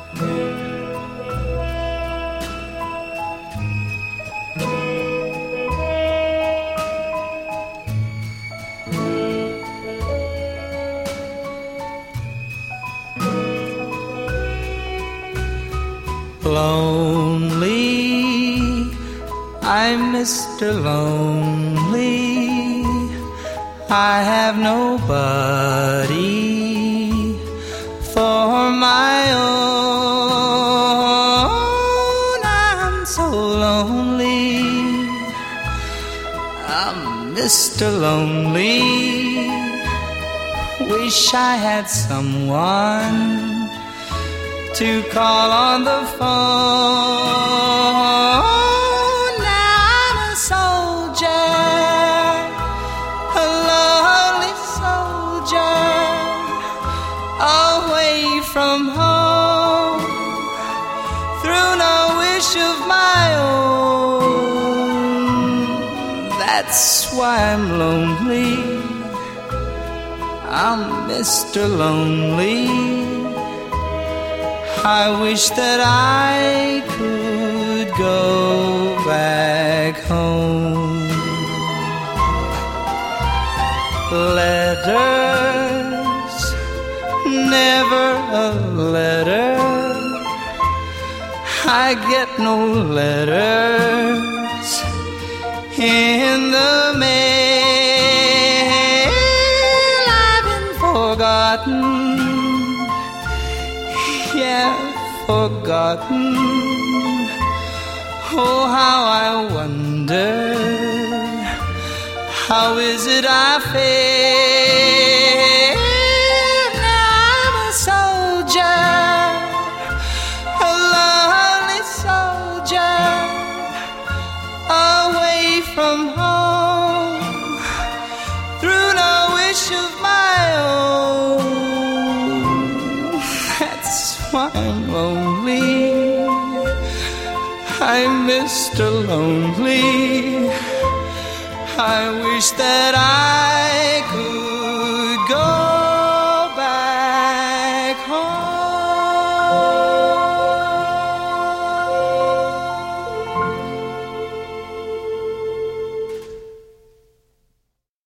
Lonely, I'm Mr. Lonely. I have nobody for my own. I'm so lonely. I'm Mr. Lonely. Wish I had someone to call on the phone. Now I'm a soldier, a lonely soldier, away from home, through no wish of my own. That's why I'm lonely. I'm Mr. Lonely. I wish that I could go back home. Letters, never a letter. I get no letters in the mail. I've been forgotten, yeah, forgotten. Oh, how I wonder, how is it I feel? Now I'm a soldier, a lonely soldier, away from home, through no wish of my own. That's why I'm lonely. I'm Mr. Lonely. I wish that I could